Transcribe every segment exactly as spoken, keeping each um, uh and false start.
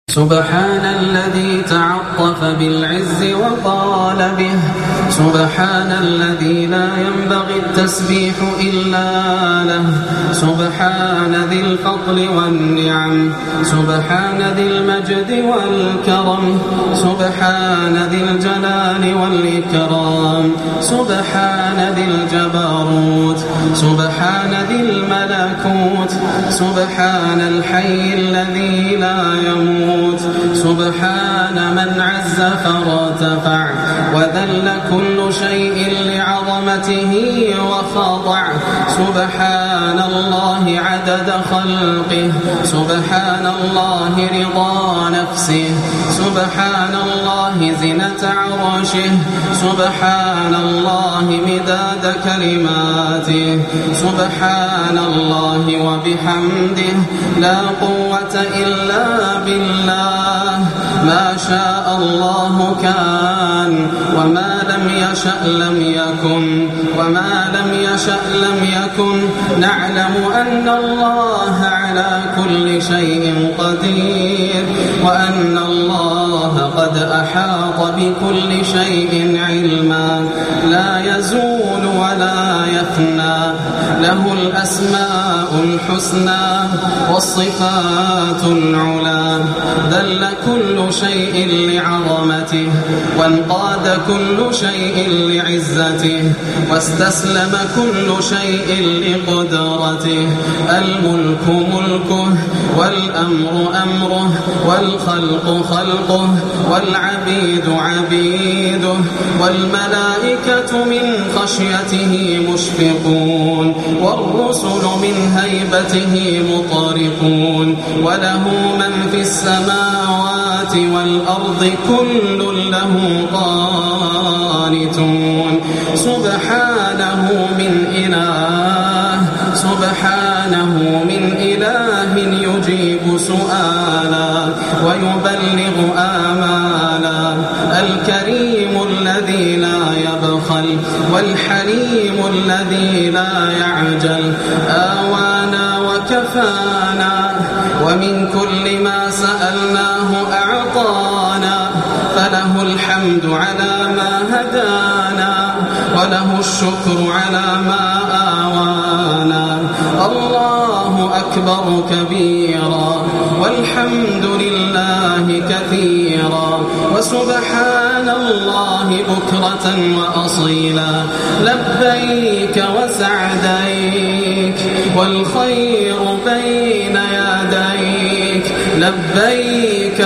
سبحان الذي تعطف بالعز وقال به، سبحان الذي لا ينبغي التسبيح إلا له، سبحان ذي الفضل والنعم، سبحان ذي المجد والكرم، سبحان ذي الجلال والإكرام، سبحان ذي الجبروت، سبحان ذي الملكوت، سبحان الحي الذي لا يموت، سبحان من عز فارتفع وذل كل شيء لعظمته وخضع، سبحان الله عدد خلقه، سبحان الله رضا نفسه، سبحان الله زنة عرشه، سبحان الله مداد كلماته، سبحان الله وبحمده، لا قوة إلا بالله، ما شاء الله كان وما لم يشأ لم يكن، وما لم يشأ لم يكن. نعلم أن الله على كل شيء قدير، وأن الله قد أحاط بكل شيء علما، لا يزول ولا يفنى، له الأسماء الحسنى والصفات العلى، ذل كل شيء لعظمته، وانقاد كل شيء لعزته، واستسلم كل شيء لقدرته، الملك ملكه، والأمر أمره، والخلق خلقه، والعبيد عبيده، والملائكة من خشيته مشفقون، والرسل من هيبته مطرقون، وله من في السماوات والأرض كل له قانتون، سبحانه من إله، سبحانه من إله يجيب سؤالا ويبلغ آمالا، الكريم الذي لا يبخل، والحليم الذي لا يعجل، آوانا وكفانا، ومن كل ما سألناه أعطانا، فله الحمد على ما هدانا، وله الشكر على ما آوانا. الله أكبر كبيرا، والحمد لله كثيرا، وسبحان الله بكرة وأصيلا، لبيك وسعديك والخير بين يديك، لبيك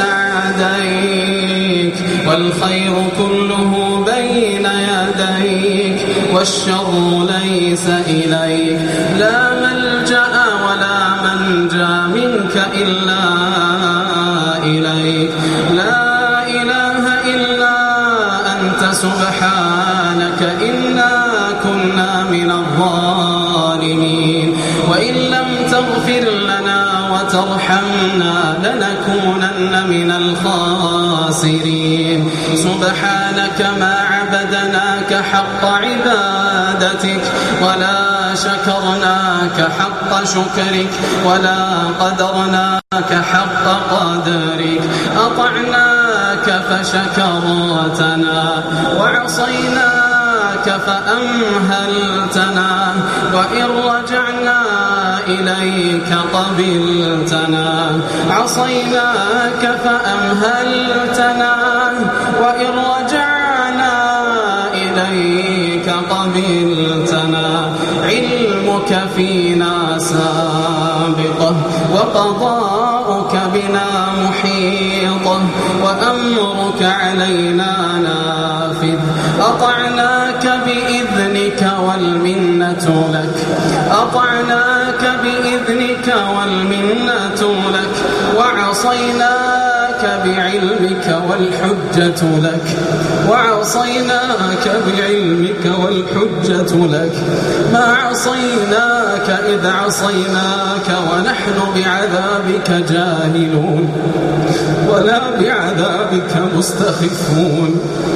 وسعديك والخير كله بين يديك، والشر ليس إليك، لا ملجأ ولا منجا منك إلا إليك، لا إله إلا أنت سبحانك إنا كنا من الظالمين، وإن لم تغفر لنا وترحمنا لنكونن من الخاسرين. سبحانك ما عبدناك حق عبادتك، ولا شكرناك حق شكرك، ولا قدرناك حق قدرك، أطعناك فشكرتنا، وعصيناك فأمهلتنا، وإن رجعنا إليك قبلتنا، عصيناك فأمهلتنا، وإن رجعنا إليك قبلتنا، علمك فينا سابقة، وقضاؤك بنا محيطة، وأمرك علينا نافذ، أطعناك بإذنك والمنة لك، أطعناك بإذنك والمنة لك، وعصيناك بعلمك والحجة لك، وعصيناك بعلمك والحجة لك، ما عصيناك إذ عصيناك ونحن بعذابك جاهلون، ولا بعذابك مستخفون،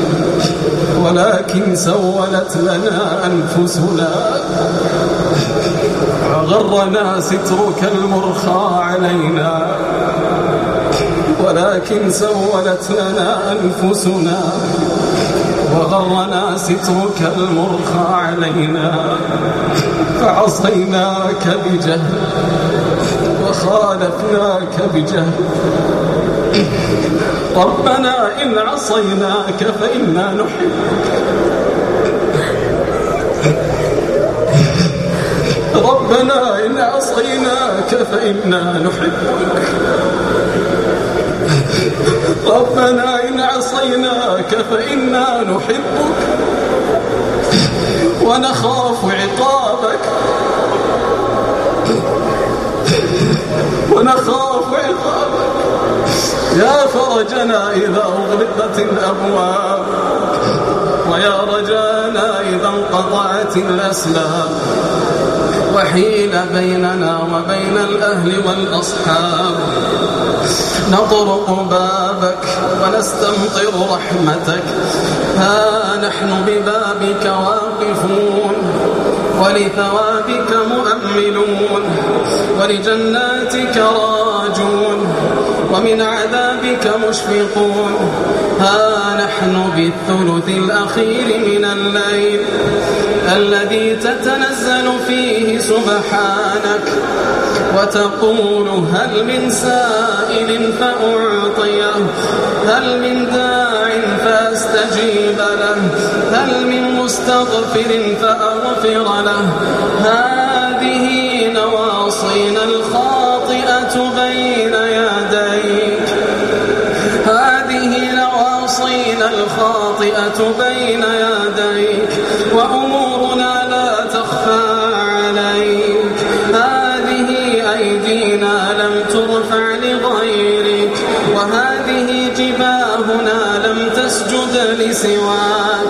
ولكن سولت لنا أنفسنا وغرنا سترك المرخى علينا، ولكن سولت لنا أنفسنا وغرنا سترك المرخى علينا فعصيناك بجهل وخالفناك بجهل. ربنا إن عصيناك فإنا نحبك ربنا إن عصيناك فإنا نحبك ربنا إن عصيناك فإنا نحبك ونخاف عقابك ونخاف عقابك يا فرجنا إذا أغلقت الأبواب ويا رجانا إذا انقطعت الأسباب وحيل بيننا وبين الأهل والأصحاب. نطرق بابك ونستمطر رحمتك، ها نحن ببابك واقفون ولثوابك مؤملون ولجناتك راجون ومن عذابك مشفقون. ها نحن بالثلث الأخير من الليل الذي تتنزل فيه سبحانك وتقول هل من سائل فأعطيه هل من داع فأستجيب له هل من مستغفر فأغفر له. هذه نواصينا الخاطئة بين يديك هذه نواصينا الخاطئة بين يديك وأمورنا لا تخفى عليك. هذه أيدينا لم ترفع لغيرك وهذه جباهنا لم تسجد لسواك.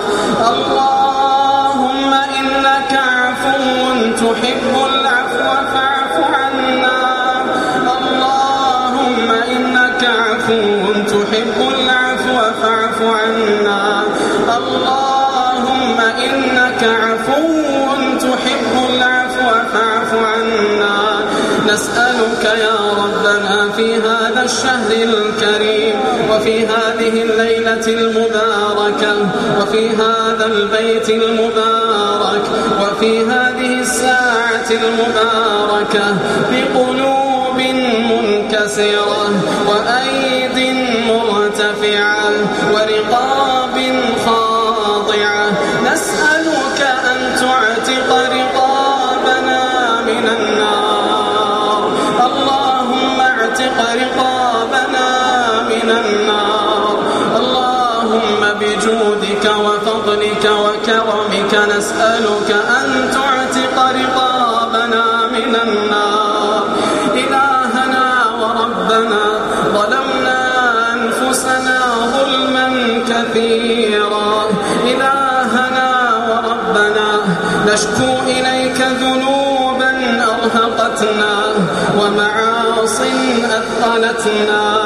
اللهم إنك عفو تحب العفو فاعف عنا اللهم إنك عفو تحب العفو فاعف عنا اللهم إنك عفو تحب العفو فاعف عنا. نسألك يا ربنا في هذا الشهر الكريم وفي هذه الليلة المباركة وفي هذا البيت المبارك وفي هذه الساعة المباركة بقلوب منكسرة وأيد مرتفعة ورقاب خاضعة. نسألك أن تعتق رقابنا من النار. اللهم اعتق رقابنا من النار. اللهم بجودك وفضلك وكرمك نسألك أن تعتق رقابنا من النار. إلهنا وربنا ظلمنا أنفسنا ظلما كثيرا. إلهنا وربنا نشكو إليك ذنوبا أرهقتنا ومعاصٍ أثقلتنا.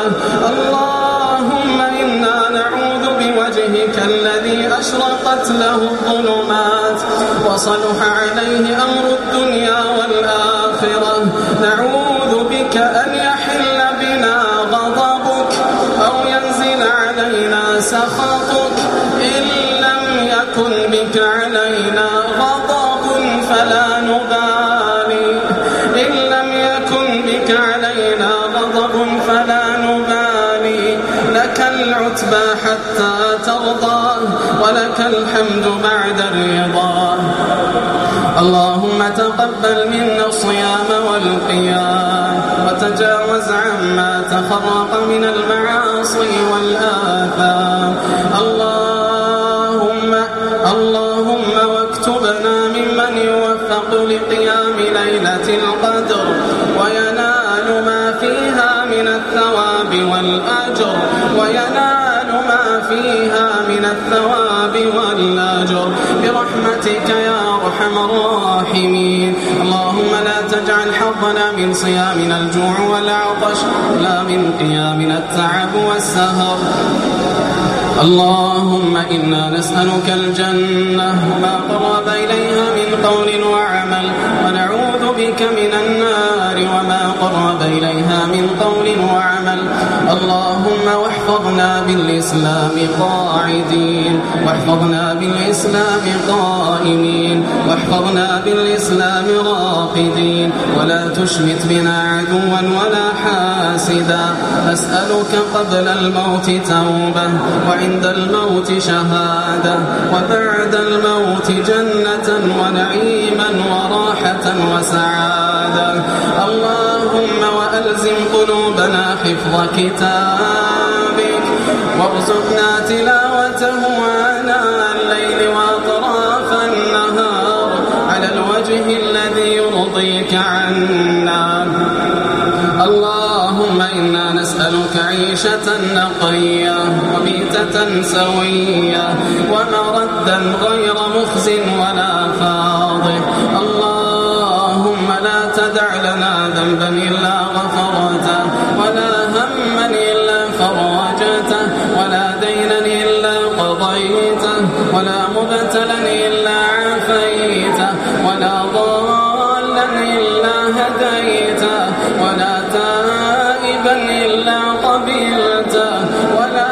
اللهم إنا نعوذ بوجهك الذي أشرقت له الظلمات وصلح عليه أمر الدنيا والآخرة. نعوذ بك أن يحل بنا غضبك أو ينزل علينا سخطك. إن لم يكن بك علينا غضب فلا نبالي إن لم يكن بك علينا غضب فلا نبالي. لك العتبى حتى ترضى ولك الحمد بعد الرضا. اللهم تقبل منا الصيام والقيام وتجاوز عما تخرق من المعاصي والآثام. اللهم اللهم واكتبنا ممن يوفق لقيام ليلة القدر وينال ما فيها من الثواب والأجر وينال ما فيها من الثواب والأجر برحمتك يا أرحم الراحمين. اللهم لا تجعل حظنا من صيامنا الجوع والعطش لا من قيامنا التعب والسهر. اللهم إنا نسألك الجنة وما قرب إليها من قول وعمل ونعوذ بك من النار وما قرب إليها من قول وعمل. اللهم واحفظنا بالإسلام قاعدين، واحفظنا بالإسلام قائمين، واحفظنا بالإسلام راقدين، ولا تشمت بنا عدوا ولا حاسدا. أسألك قبل الموت توبة، وعند الموت شهادة، وبعد الموت جنة ونعيما وراحة وسعادة. اللهم وألزم قلوبنا حفظ كتابك، وارزقنا تلاوته آناء الليل وأطراف النهار على الوجه الذي يرضيك عنا. اللهم إنا نسألك عيشة نقية وميتة سوية ومردا غير مخز ولا فاضح. اللهم لا تدع لنا ذنبا إلا غفرته، ولا هما إلا فرجته، ولا دينا إلا قضيته، ولا مبتلا إلا عافيته، ولا ضالا إلا هديته، ولا تائبا إلا قبلته، ولا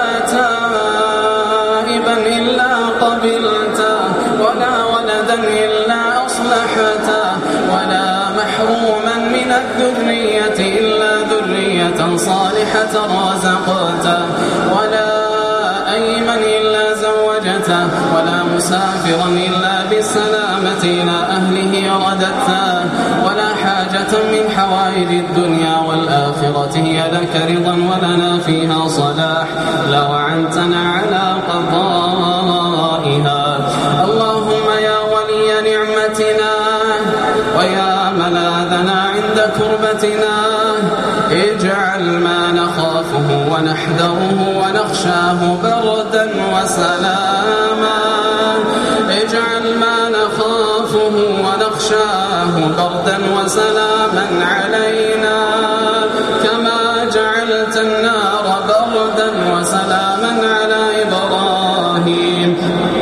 تائبا إلا قبلته، ولا ولدا إلا أصلحته، ولا محروما من الذرية إلا ذرية صالحة رزقته، ولا أيمن إلا زوجته، ولا مسافرا إلا بالسلامة إلى أهله رددته، ولا حاجة من حوائج الدنيا والآخرة هي لك رضا ولنا فيها صلاح لو أعنتنا على قضائها. اللهم يا ولي نعمتنا ويا ملاذنا عند كربتنا، اجعل ما نخافه ونحذره ونخشاه بردا وسلاما، اجعل ما نخافه ونخشاه بردا وسلاما علينا، كما جعلت النار بردا وسلاما على إبراهيم.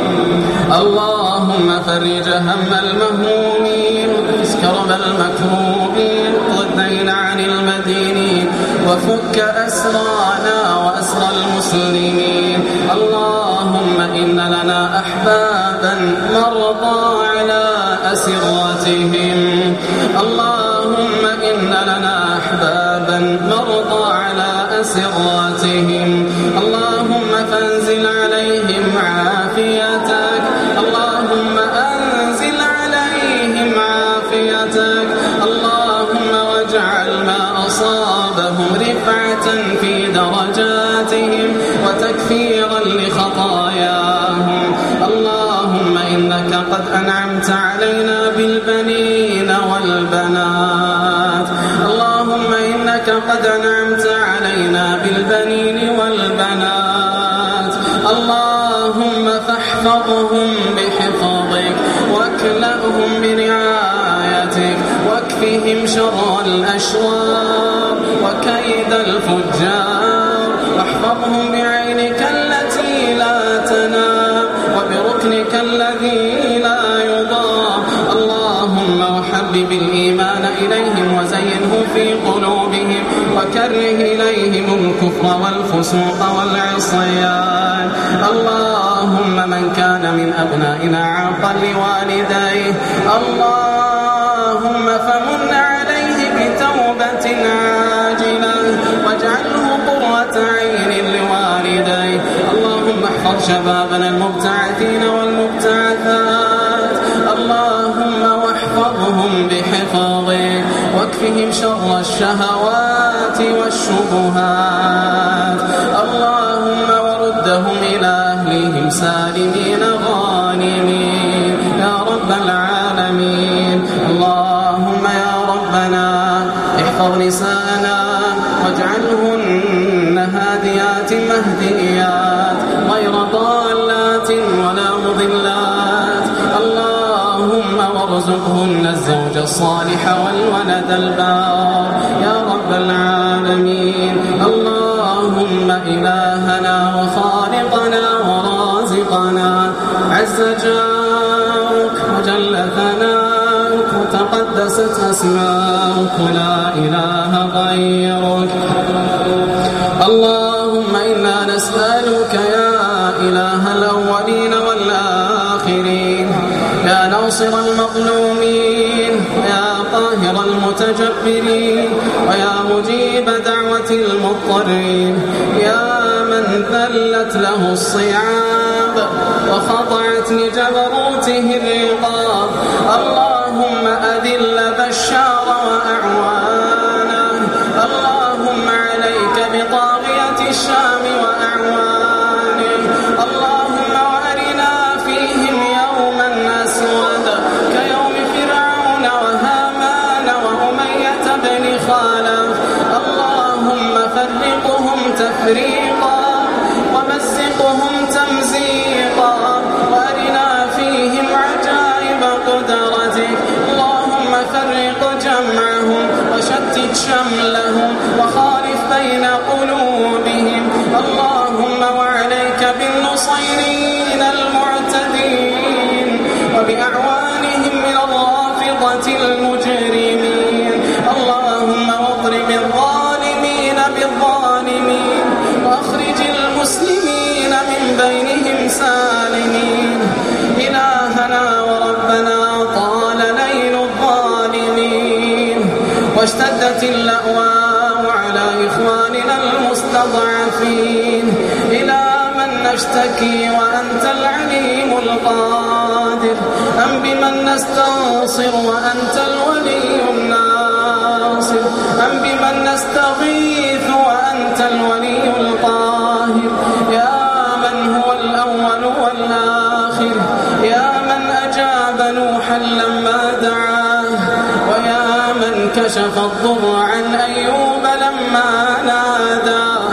اللهم فرج هم المهمومين، كرب المكروبين، ضدين عن المدينين، وفك أسرانا وأسرى المسلمين. اللهم إن لنا أحبابا مرضى على أسراتهم، اللهم إن لنا أحبابا مرضى على أسراتهم، اللهم فانزل عليهم عافيتك، اللهم أنزل عليهم عافيتك، اللهم واجعل ما أصابهم رفعة في درجاتهم وتكفيرا لخطاياهم. اللهم إنك قد أنعمت علينا بالبنين والبنات، اللهم إنك قد أنعمت علينا بالبنين والبنات، اللهم فاحفظهم بحفظك واكلأهم برعايتك، واكفهم شر الأشرار وكيد الفجار، واحفظهم بعينك التي لا تنام وبركنك الذي لا يضام. اللهم وحبب الإيمان إليهم وزينه في قلوبهم وكره إليهم الكفر والفسوق والعصيان. اللهم من كان من أبنائنا عاقا لوالديه، اللهم فمن عليه بتوبة عاجلة واجعله قرة عين لوالديه. اللهم احفظ شبابنا المبتعثين والمبتعثات، اللهم واحفظهم بحفظك واكفهم شر الشهوات والشبهات. اللهم وردهم إلى أهلهم سالمين غانمين يا رب العالمين. اللهم يا ربنا احفظ نساءنا واجعلهن هاديات مهديات غير ضالات ولا مضلات. اللهم وارزقهن الزوج الصالح والولد البار يا رب العالمين. اللهم إلهنا وخالقنا ورازقنا عز جارك وجل ثناؤك تقدست أسماؤك لا إله غيرك. اللهم إنا نسألك يا إله الأولين والآخرين، يا ناصر المظلومين، يا قاهر المتجبرين، ويا مجيب دعوة المضطرين، يا من ذلت له الصعاب وخضعت لجبروته الرقاب. اللهم أذل بشار وأعوانه، اللهم عليك بطاغية الشام وأعوانه، اللهم وأرنا فيهم يوما أسود كيوم فرعون وهامان وأمية بن خلف. اللهم فرقهم تفريقا ومزقهم تمزيقا، وأرنا فيهم عجائب قدرتك. اللهم فرق جمعهم وشتت شملهم وخالف بين قلوبهم. اللهم وعليك بالنصيرين المعتدين وبأعوانهم من الرافضة المجرمين. اللهم واضرب الظالمين بالظالمين وأخرج المسلمين من بينهم سالمين. إلهنا وربنا طال ليل الظالمين واشتدت اللأواء على إخواننا المستضعفين. إلى من نشتكي وأنت العليم القادر، أم بمن نستنصر وأنت الولي الناصر، أم بمن نستغيث وأنت الولي القاهر. يا من هو الأول والآخر، يا من أجاب نوحا لما دعاه، ويا من كشف الضر عن أيوب لما ناداه.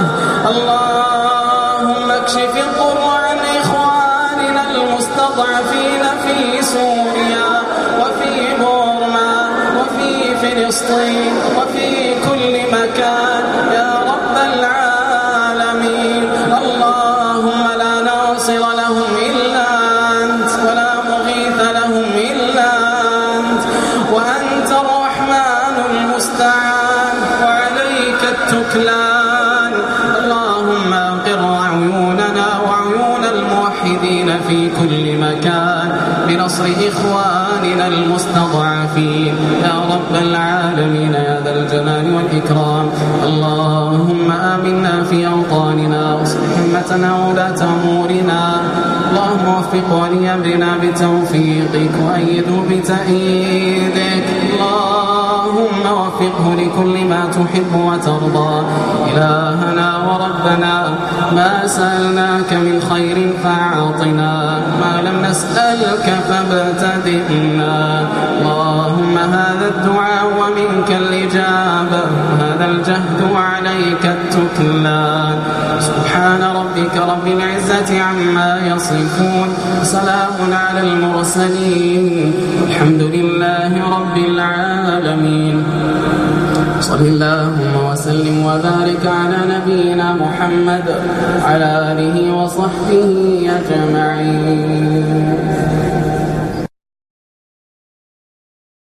اللهم اكشف الضر عن إخواننا المستضعفين في سوريا وفي بورما وفي فلسطين وفي كل مكان يا رب العالمين. اللهم لا ناصر لهم إلا أنت، ولا مغيث لهم إلا أنت، وأنت الرحمن المستعان وعليك التكلان. اللهم أقر عيوننا وعيون الموحدين في كل مكان بنصر إخواننا المستضعفين يا رب العالمين يا ذا الجلال والإكرام. اللهم آمنا في أوطاننا واصلح أمتنا وولاة أمورنا. اللهم وفق ولي أمرنا بتوفيقك وأيده بتأييدك. اللهم وفقه لكل ما تحب وترضى. إلهنا وربنا ما سألناك من خير فأعطنا، ما لم نسألك فابتدئنا. اللهم هذا الدعاء ومنك الإجابة، وهذا الجهد وعليك التكلان. سبحان ربك رب العزة عما يصفون، سلام على المرسلين، الحمد لله رب العالمين. صل اللهم وسلم وبارك على نبينا محمد على آله وصحبه أجمعين.